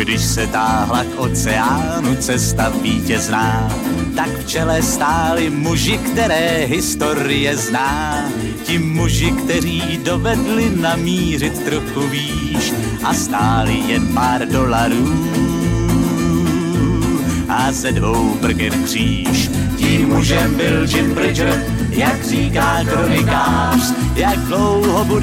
Když se táhla k oceánu cesta vítězná, tak v čele stáli muži, které historie zná. Ti muži, kteří dovedli namířit trochu výš a stáli jen pár dolarů a ze 2 brgen kříž. Tím mužem byl Jim Bridger, jak říká kronikář, jak dlouho bude